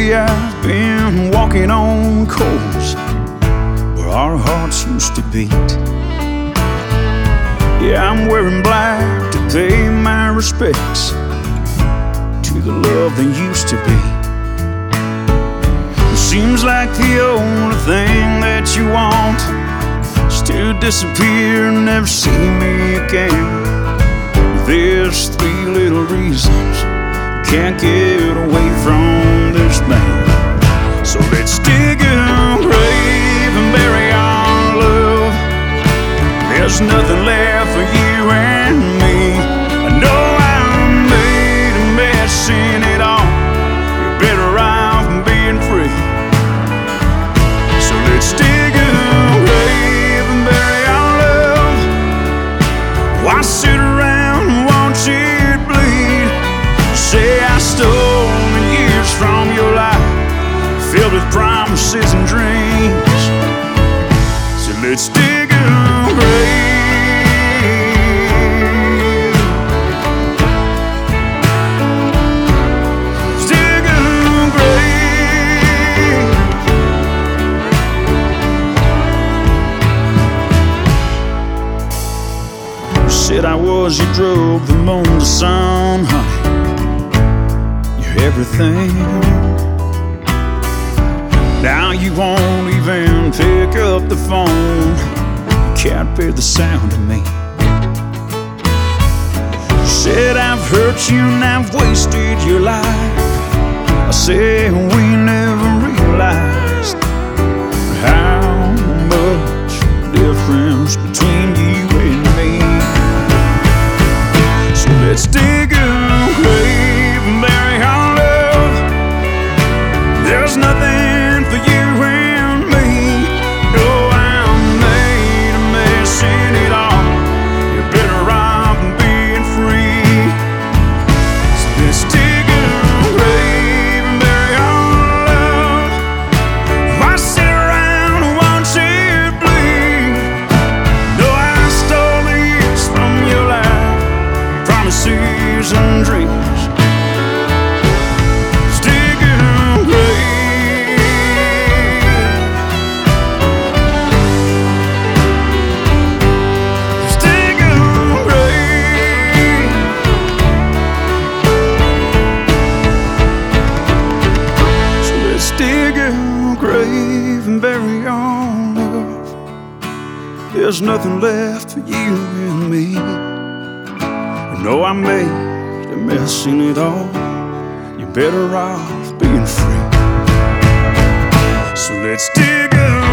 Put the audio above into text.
lately I've been walking on course where our hearts used to beat. Yeah, I'm wearing black to pay my respects to the love that used to be. It seems like the only thing that you want is to disappear and never see me again. There's three little reasons you can't get away from this man. So let's dig a grave and bury our love. There's nothing left for you and me. I know I made a mess in it all. You're better off being free. So let's dig a grave and bury our love. Why sit around and watch it bleed? Say I stole the years from your life, filled with promises and dreams. So let's dig a grave. Let's dig a grave. You said I was your drug, the moon, the sun, honey. You're everything. Now you won't even pick up the phone. You can't bear the sound of me. You said I've hurt you and I've wasted your life. I said we never realized how much difference between you and me. So let's dig a grave and bury our love. There's nothing for you and me. No, I made a mess in it all. You're better off being free. So let's dig a grave and bury our love. Why sit around and watch it bleed? No, I stole the years from your life, promises and dreams. Grave and bury our love. There's nothing left for you and me. I know I made a mess in it all. You're better off being free. So let's dig up.